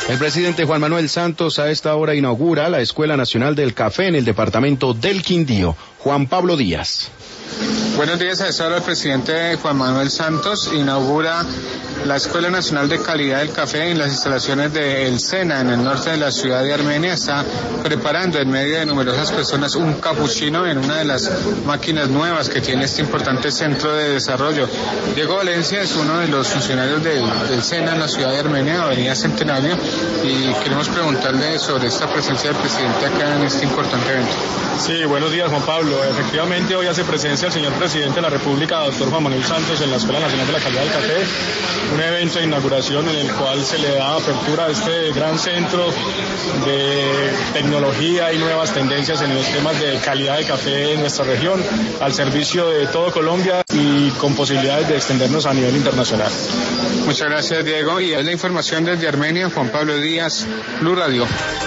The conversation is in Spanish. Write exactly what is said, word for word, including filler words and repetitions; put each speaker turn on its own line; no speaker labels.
El presidente Juan Manuel Santos a esta hora inaugura la Escuela Nacional del Café en el departamento del Quindío. Juan Pablo Díaz.
Buenos días, a esta hora el presidente Juan Manuel Santos inaugura la Escuela Nacional de Calidad del Café en las instalaciones de El Sena, en el norte de la ciudad de Armenia. Está preparando en medio de numerosas personas un capuchino en una de las máquinas nuevas que tiene este importante centro de desarrollo. Diego Valencia es uno de los funcionarios del, del Sena en la ciudad de Armenia, Avenida Centenario, y queremos preguntarle sobre esta presencia del presidente acá en este importante evento.
Sí, buenos días, Juan Pablo. Efectivamente, hoy hace presencia el señor presidente de la República, doctor Juan Manuel Santos, en la Escuela Nacional de la Calidad del Café, un evento de inauguración en el cual se le da apertura a este gran centro de tecnología y nuevas tendencias en los temas de calidad de café en nuestra región, al servicio de todo Colombia y con posibilidades de extendernos a nivel internacional.
Muchas gracias, Diego. Y es la información desde Armenia, Juan Pablo Díaz, Blue Radio.